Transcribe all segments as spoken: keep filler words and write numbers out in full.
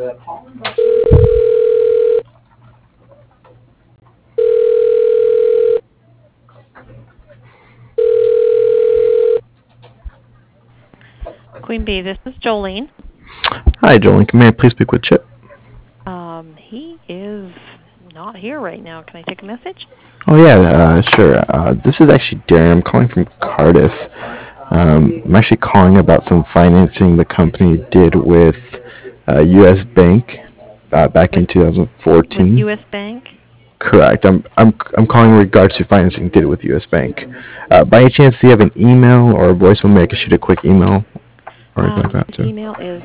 Queen Bee, this is Jolene. Hi, Jolene. May I please speak with Chip? Um, he is not here right now. Can I take a message? Oh, yeah, uh, sure. Uh, this is actually Darren. I'm calling from Cardiff. Um, I'm actually calling about some financing the company did with uh, U S Bank uh, back in twenty fourteen. With U S Bank? Correct. I'm I'm I'm calling in regards to financing did with U S Bank. Uh, by any chance, do you have an email or a voicemail? Maybe I can shoot a quick email or anything like Um, that his too. email is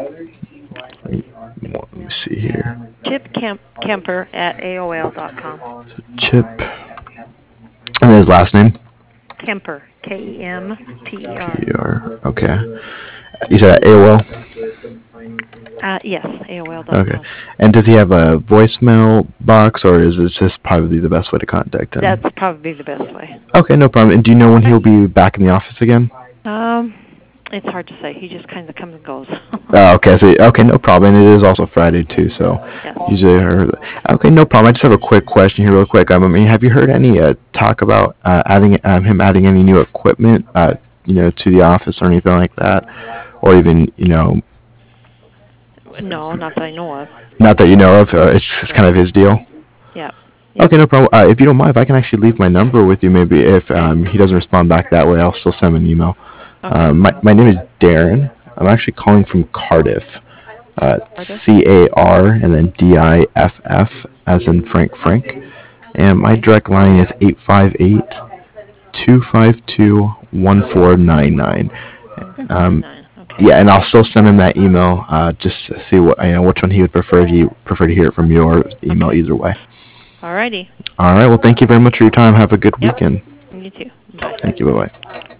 Let me see here. Chip Kemp, Kemper at A O L dot com. Chip and his last name. Kemper, K E M P E R. P R. Okay. You said A O L. Uh, yes, A O L dot com. Okay. And does he have a voicemail box, or is this just probably the best way to contact him? That's probably the best way. Okay, no problem. And do you know when he'll be back in the office again? Um, it's hard to say. He just kind of comes and goes. Oh, okay. So, okay, no problem. And it is also Friday too, so Yes. usually. Heard, okay, no problem. I just have a quick question here, real quick. Um, I mean, have you heard any uh, talk about uh, adding um, him adding any new equipment, uh, you know, to the office or anything like that, or even, you know, No, not that I know of. not that you know of. Uh, it's, it's kind of his deal. Yeah. Okay, no problem. Uh, if you don't mind, if I can actually leave my number with you, maybe if um, he doesn't respond back that way, I'll still send him an email. Okay. Um, my, my name is Darren. I'm actually calling from Cardiff. Uh, C A R and then D I F F as in Frank Frank. And my direct line is eight five eight, two five two, one four nine nine. Um, Okay. yeah, and I'll still send him that email uh, just to see what you know which one he would prefer. He prefer to hear it from you or email either way. Alrighty. All right. Well, thank you very much for your time. Have a good Yep. weekend. You too. Bye. Thank you. Bye bye.